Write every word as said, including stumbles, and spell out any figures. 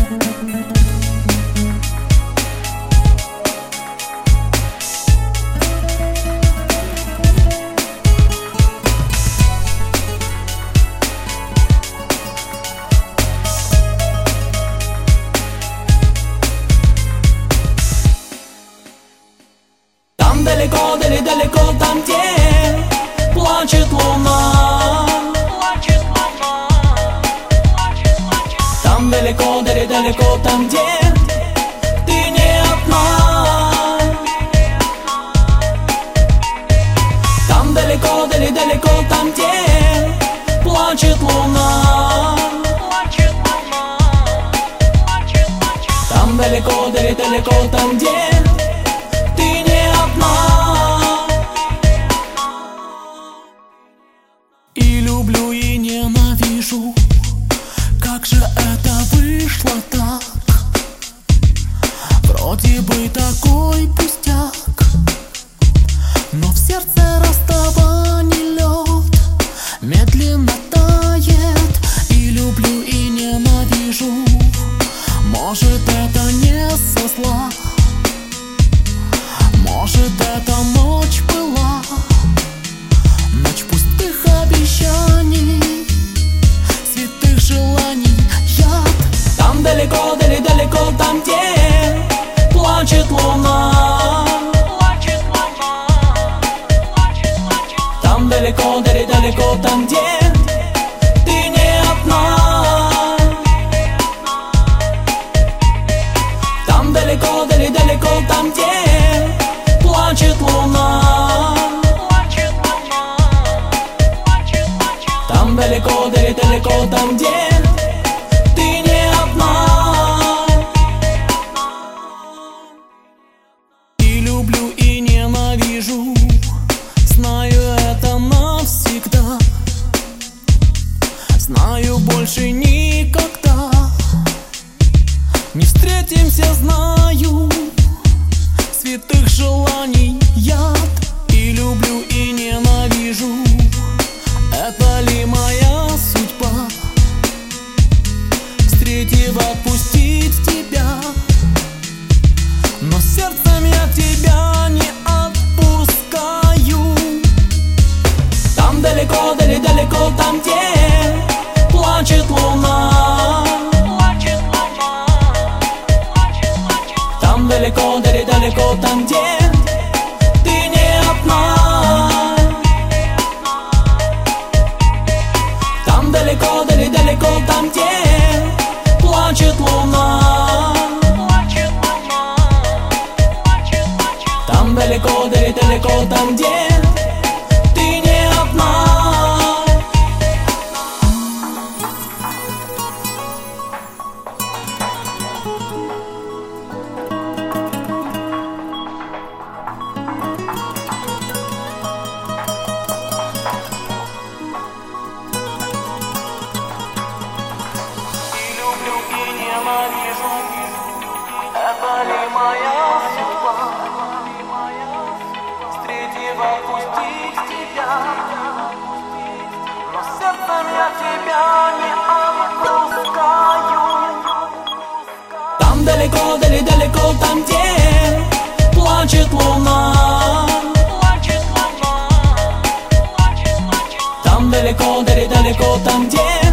Далеко, далеко, далеко там, где плачет луна. Там далеко, далеко, далеко там, где ты не одна. Там далеко, далеко, далеко там, где плачет луна. Там далеко, далеко, далеко там, где и люблю, и ненавижу. Как же это вышло так? Вроде бы такой пустяк, но в сердце расставаний лед медленно тает. И люблю, и ненавижу. Может, это не со зла, может, это ночь была, ночь пустых обещаний, святых желаний, яд. Там далеко, далеко, далеко там, где плачет луна. Там далеко, далеко, далеко там, где ты не одна. Там далеко, далеко, далеко там, где плачет луна. Там далеко, далеко, далеко там, где ты не одна. И люблю, и ненавижу. Знаю это навсегда. Знаю, больше никогда не встретимся, знаю. Святых желаний яд. И люблю, и ненавижу. Это ли моя судьба? Встретив, отпустить тебя, но сердцем я тебя не отпускаю. Там далеко, далеко, далеко там, где плачет луна. Там далеко, далеко, далеко там, где ты не одна. Там далеко, далеко, далеко там, где плачет луна. Там далеко, далеко, далеко там, где ты не одна. Это ли моя судьба? Встретив, отпустить тебя, но сердцем я тебя не отпускаю. Там далеко, далеко, далеко там, где плачет луна. Там далеко, далеко, далеко там, где